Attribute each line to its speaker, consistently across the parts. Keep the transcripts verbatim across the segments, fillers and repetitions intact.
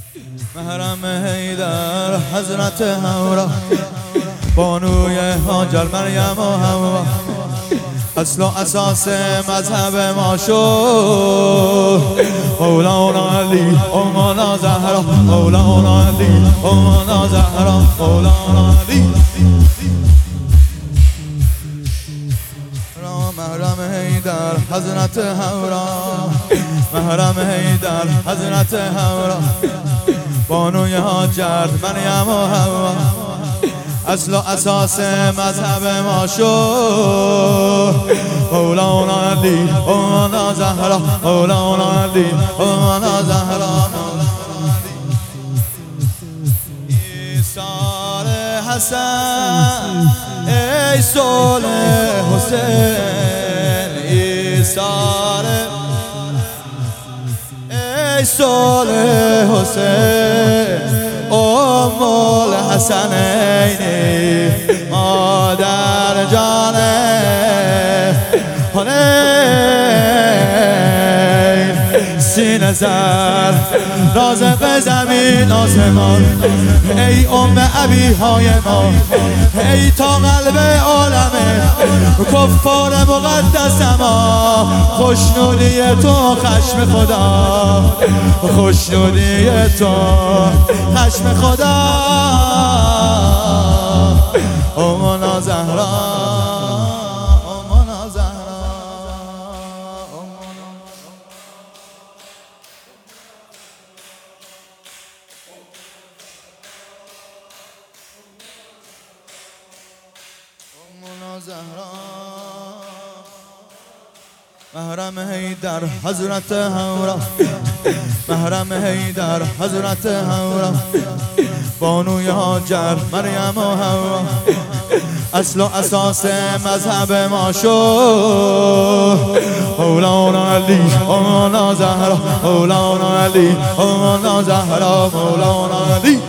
Speaker 1: محرم حیدر حضرت حورا، بانوی هاجر مریم و حوا، اصل و اساس مذهب ما شد. مولانا علی مولانا زهرا، مولانا علی مولانا زهرا، مولانا علی. محرم حیدر حضرت حورا، محرم حیدر حضرت حورا، بانوی هاجر مریم و حوا، اصل و اساس مذهب ما شد. مولانا علی مولانا زهرا، مولانا علی مولانا زهرا، مولانا علی. ایثار حسن ای صلح حسین، ایثار ای صلح حسین، ام الحسنین مادر جان حنین، سینه زر رازق زمین آسمان، ای ام ابیهای ما، ای تا قلب عالم کفار مقدس ما. خوشنودی تو خشم خدا، خوشنودی تو خشم خدا. امنا زهرا، امنا زهرا، امنا زهرا. محرم حیدر حضرت حورا، محرم حیدر حضرت حورا، بانوی هاجر مریم و حوا، اصل و اساس مذهب ما شد. مولانا علی مولانا زهرا، مولانا علی مولانا زهرا، مولانا علی.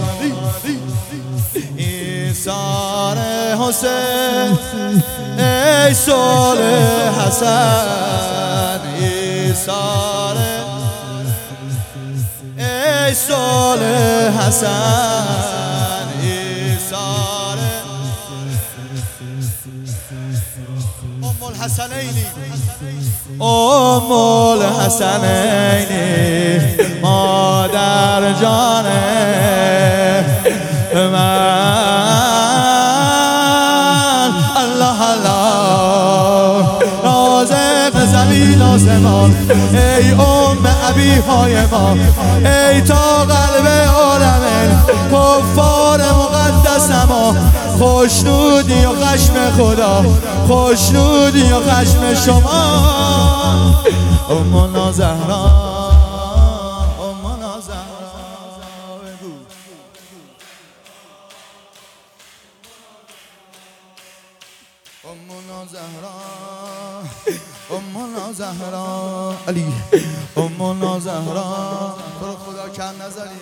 Speaker 1: ایثار حسین ای صلح حسن، ایثار ای صلح حسن، ایثار ام الحسنین، ام الحسنین مادر جان من. الله الله رازق زمین آسمان، ای ام ابیهای ما، ای تا قلب عالم کفار مقدس ما. خوشنودی و خشم خدا، خوشنودی و خشم شما. امنا زهرا، امنا زهرا، امنا زهرا، امنا زهرا علی، امنا زهرا. تو رو خدا کم نزنی.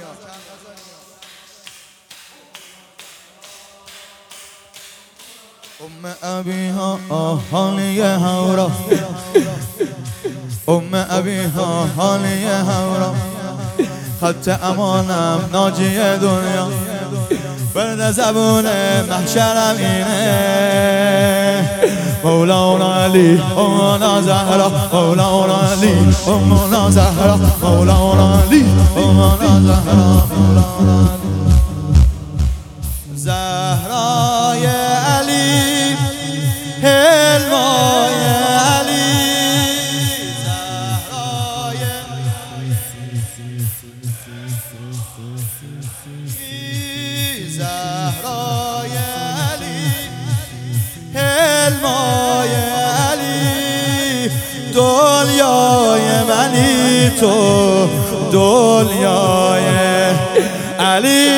Speaker 1: ام ابیها حالی حورا، ام ابیها حالی حورا، خط امانم ناجی دنیا، برد زبون محشرم اینه. مولانا علی مولانا زهرا، مولانا علی مولانا زهرا، مولانا علی مولانا زهرا، مولانا علی. زهرای علی حلوای علی، زهرای زهرای علی حلوای علی، دنیای منی تو دنیای علی.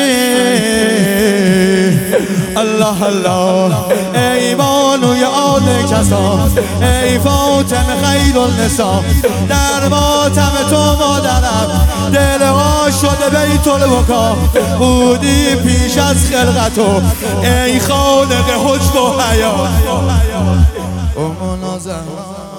Speaker 1: الله الله ای بانوی آل کسان، ای فاطمه خیر النساء، در ماتم تو مادرم دلها شده بیت البکا. بودی پیش از خلقتو ای خالق حجب و حیا. امنا زهرا،